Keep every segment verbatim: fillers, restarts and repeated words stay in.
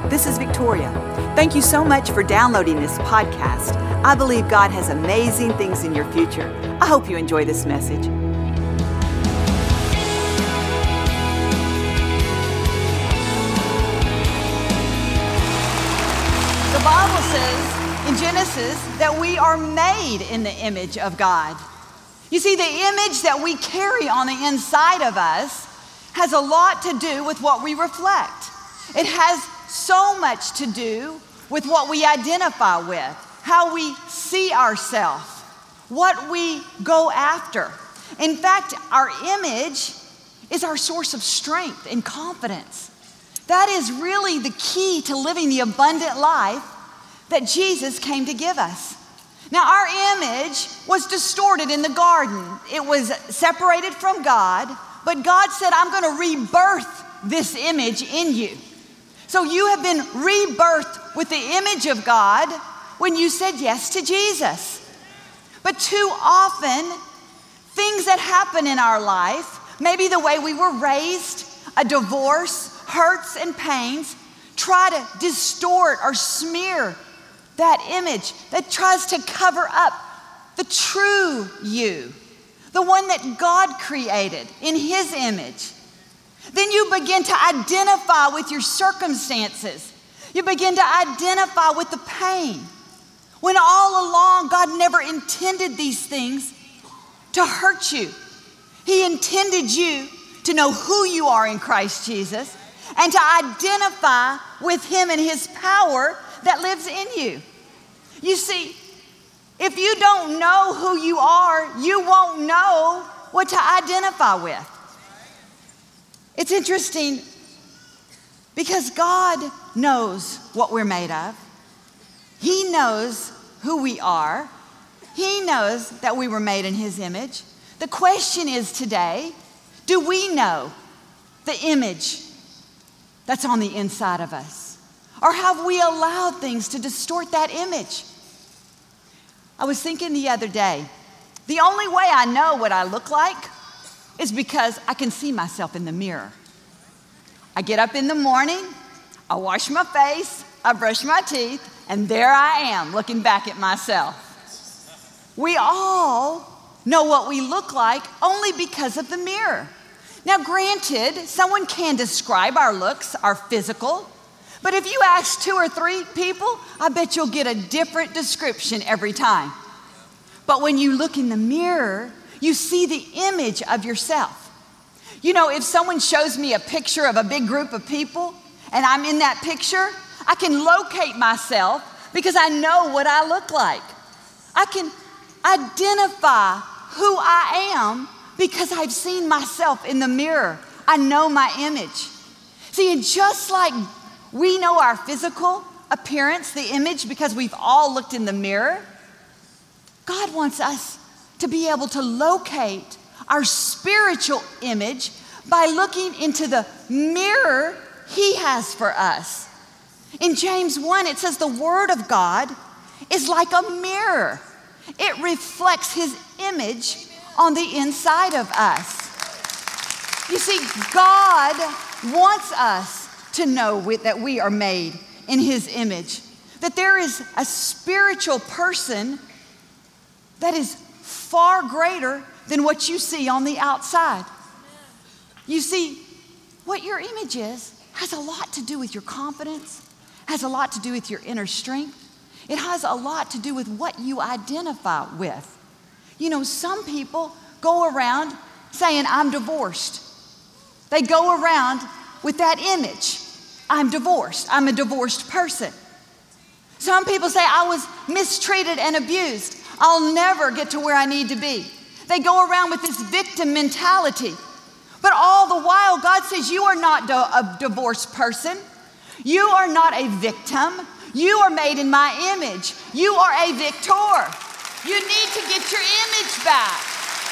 This is Victoria. Thank you so much for downloading this podcast. I believe God has amazing things in your future. I hope you enjoy this message. The Bible says in Genesis that we are made in the image of God. You see, the image that we carry on the inside of us has a lot to do with what we reflect. It has so much to do with what we identify with, how we see ourselves, what we go after. In fact, our image is our source of strength and confidence. That is really the key to living the abundant life that Jesus came to give us. Now, our image was distorted in the garden. It was separated from God, but God said, I'm going to rebirth this image in you. So you have been rebirthed with the image of God when you said yes to Jesus. But too often, things that happen in our life, maybe the way we were raised, a divorce, hurts and pains, try to distort or smear that image that tries to cover up the true you, the one that God created in His image. Then you begin to identify with your circumstances. You begin to identify with the pain. When all along, God never intended these things to hurt you. He intended you to know who you are in Christ Jesus and to identify with Him and His power that lives in you. You see, if you don't know who you are, you won't know what to identify with. It's interesting because God knows what we're made of. He knows who we are. He knows that we were made in His image. The question is today, do we know the image that's on the inside of us? Or have we allowed things to distort that image? I was thinking the other day, the only way I know what I look like is because I can see myself in the mirror. I get up in the morning, I wash my face, I brush my teeth, and there I am looking back at myself. We all know what we look like only because of the mirror. Now, granted, someone can describe our looks, our physical, but if you ask two or three people, I bet you'll get a different description every time. But when you look in the mirror, you see the image of yourself. You know, if someone shows me a picture of a big group of people and I'm in that picture, I can locate myself because I know what I look like. I can identify who I am because I've seen myself in the mirror. I know my image. See, and just like we know our physical appearance, the image, because we've all looked in the mirror, God wants us to be able to locate our spiritual image by looking into the mirror He has for us. In James one, it says the Word of God is like a mirror. It reflects His image on the inside of us. You see, God wants us to know that we are made in His image, that there is a spiritual person that is far greater than what you see on the outside. You see, what your image is has a lot to do with your confidence, has a lot to do with your inner strength. It has a lot to do with what you identify with. You know, some people go around saying, I'm divorced. They go around with that image. I'm divorced. I'm a divorced person. Some people say, I was mistreated and abused. I'll never get to where I need to be. They go around with this victim mentality. But all the while, God says, you are not a divorced person. You are not a victim. You are made in my image. You are a victor. You need to get your image back.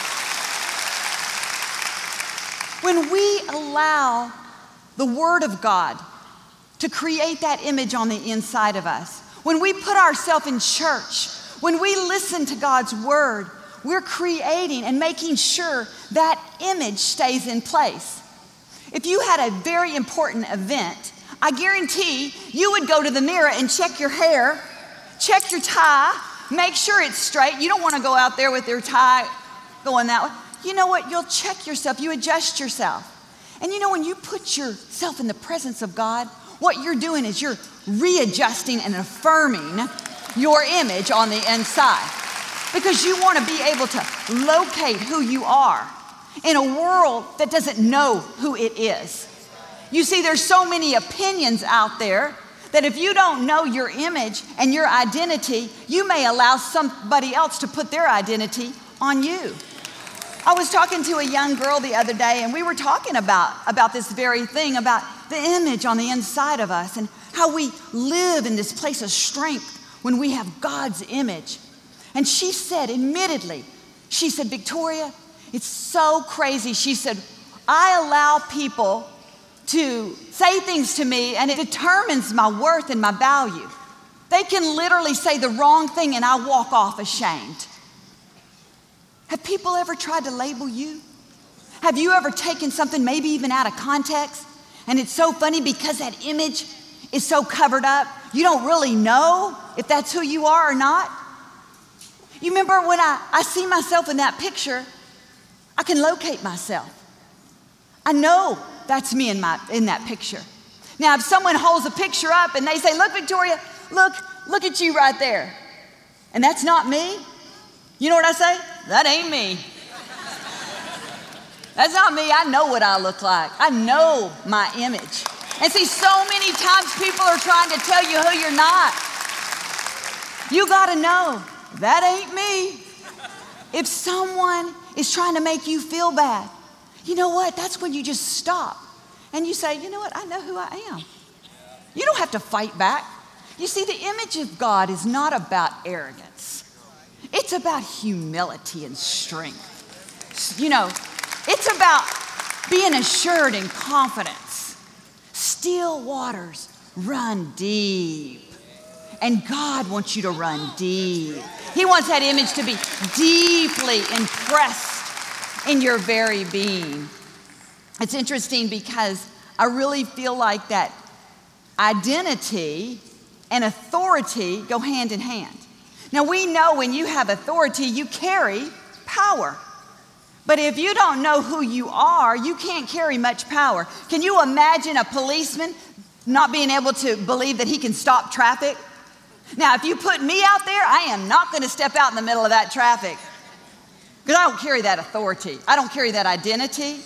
When we allow the Word of God to create that image on the inside of us, when we put ourselves in church, when we listen to God's Word, we're creating and making sure that image stays in place. If you had a very important event, I guarantee you would go to the mirror and check your hair, check your tie, make sure it's straight. You don't want to go out there with your tie going that way. You know what? You'll check yourself. You adjust yourself. And you know, when you put yourself in the presence of God, what you're doing is you're readjusting and affirming your image on the inside, because you want to be able to locate who you are in a world that doesn't know who it is. You see, there's so many opinions out there that if you don't know your image and your identity, you may allow somebody else to put their identity on you. I was talking to a young girl the other day, and we were talking about, about this very thing, about the image on the inside of us and how we live in this place of strength when we have God's image. And she said, admittedly, she said, Victoria, it's so crazy. She said, I allow people to say things to me, and it determines my worth and my value. They can literally say the wrong thing, and I walk off ashamed. Have people ever tried to label you? Have you ever taken something maybe even out of context? And it's so funny because that image is so covered up, you don't really know if that's who you are or not. You remember when I, I see myself in that picture, I can locate myself. I know that's me in, my, in that picture. Now, if someone holds a picture up and they say, look, Victoria, look, look at you right there. And that's not me. You know what I say? That ain't me. That's not me. I know what I look like. I know my image. And see, so many times people are trying to tell you who you're not. You got to know, that ain't me. If someone is trying to make you feel bad, you know what? That's when you just stop and you say, you know what? I know who I am. You don't have to fight back. You see, the image of God is not about arrogance. It's about humility and strength. You know, it's about being assured and confidence. Still waters run deep. And God wants you to run deep. He wants that image to be deeply impressed in your very being. It's interesting because I really feel like that identity and authority go hand in hand. Now, we know when you have authority, you carry power. But if you don't know who you are, you can't carry much power. Can you imagine a policeman not being able to believe that he can stop traffic? Now, if you put me out there, I am not going to step out in the middle of that traffic, because I don't carry that authority. I don't carry that identity.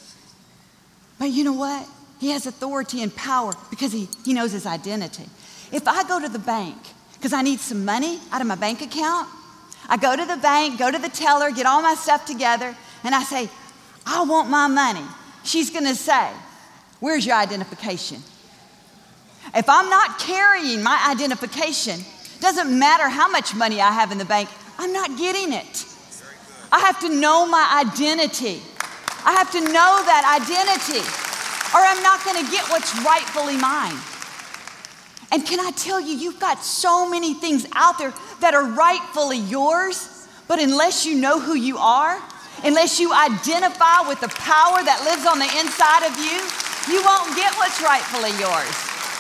But you know what? He has authority and power because he, he knows his identity. If I go to the bank because I need some money out of my bank account, I go to the bank, go to the teller, get all my stuff together, and I say, I want my money. She's going to say, where's your identification? If I'm not carrying my identification, doesn't matter how much money I have in the bank, I'm not getting it. I have to know my identity. I have to know that identity, or I'm not going to get what's rightfully mine. And can I tell you, you've got so many things out there that are rightfully yours, but unless you know who you are, unless you identify with the power that lives on the inside of you, you won't get what's rightfully yours.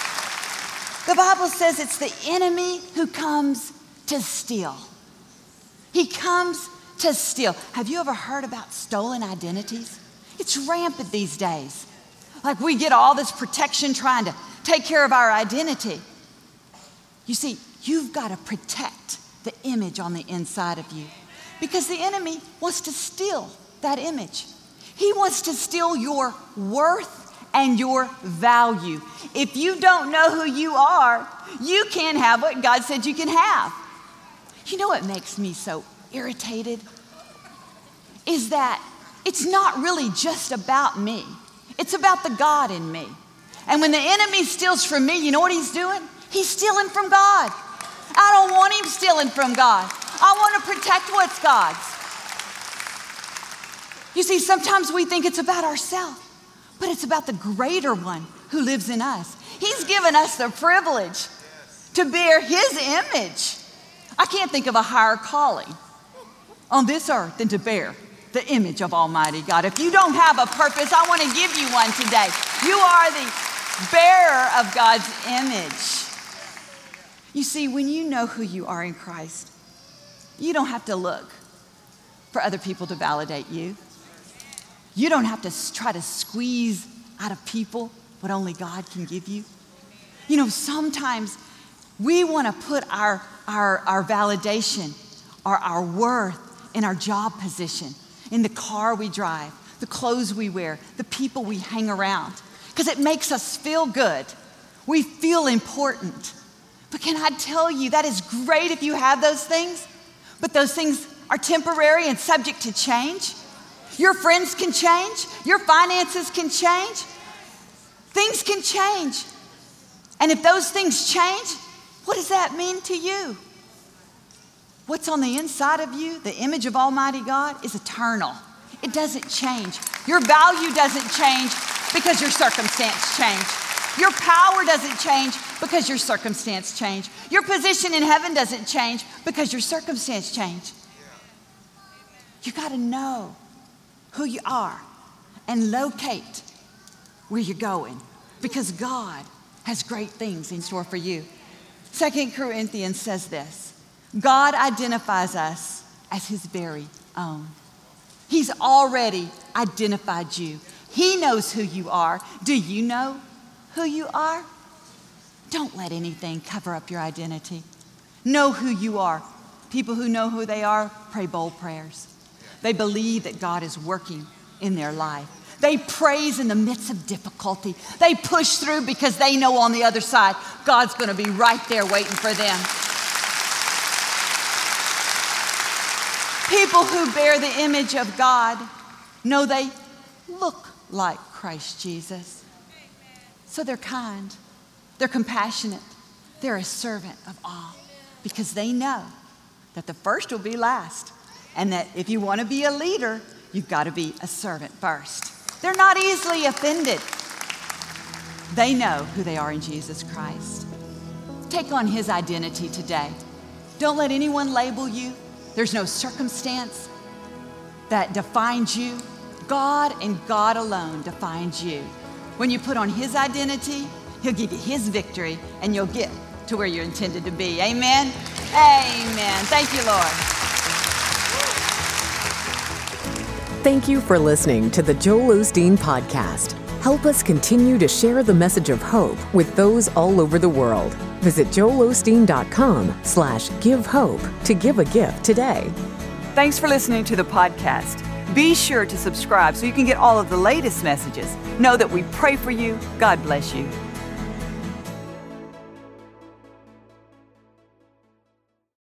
The Bible says it's the enemy who comes to steal. He comes to steal. Have you ever heard about stolen identities? It's rampant these days. Like we get all this protection trying to take care of our identity. You see, you've got to protect the image on the inside of you, because the enemy wants to steal that image. He wants to steal your worth and your value. If you don't know who you are, you can't have what God said you can have. You know what makes me so irritated? Is that it's not really just about me. It's about the God in me. And when the enemy steals from me, you know what he's doing? He's stealing from God. I don't want him stealing from God. I want to protect what's God's. You see, sometimes we think it's about ourselves, but it's about the greater one who lives in us. He's given us the privilege to bear his image. I can't think of a higher calling on this earth than to bear the image of Almighty God. If you don't have a purpose, I want to give you one today. You are the bearer of God's image. You see, when you know who you are in Christ, you don't have to look for other people to validate you. You don't have to try to squeeze out of people what only God can give you. You know, sometimes we want to put our, our, our validation or our worth in our job position, in the car we drive, the clothes we wear, the people we hang around, because it makes us feel good. We feel important. But can I tell you, that is great if you have those things, but those things are temporary and subject to change. Your friends can change. Your finances can change. Things can change. And if those things change, what does that mean to you? What's on the inside of you, the image of Almighty God, is eternal. It doesn't change. Your value doesn't change because your circumstance changed. Your power doesn't change because your circumstance changed. Your position in heaven doesn't change because your circumstance changed. You got to know who you are and locate where you're going, because God has great things in store for you. Second Corinthians says this: God identifies us as his very own. He's already identified you. He knows who you are. Do you know who you are? Don't let anything cover up your identity. Know who you are. People who know who they are pray bold prayers. They believe that God is working in their life. They praise in the midst of difficulty. They push through because they know on the other side, God's going to be right there waiting for them. People who bear the image of God know they look like Christ Jesus. So they're kind, they're compassionate, they're a servant of all, because they know that the first will be last, and that if you want to be a leader, you've got to be a servant first. They're not easily offended. They know who they are in Jesus Christ. Take on his identity today. Don't let anyone label you. There's no circumstance that defines you. God and God alone defines you. When you put on his identity, he'll give you his victory, and you'll get to where you're intended to be. Amen? Amen. Thank you, Lord. Thank you for listening to the Joel Osteen Podcast. Help us continue to share the message of hope with those all over the world. Visit joel osteen dot com slash give hope to give a gift today. Thanks for listening to the podcast. Be sure to subscribe so you can get all of the latest messages. Know that we pray for you. God bless you.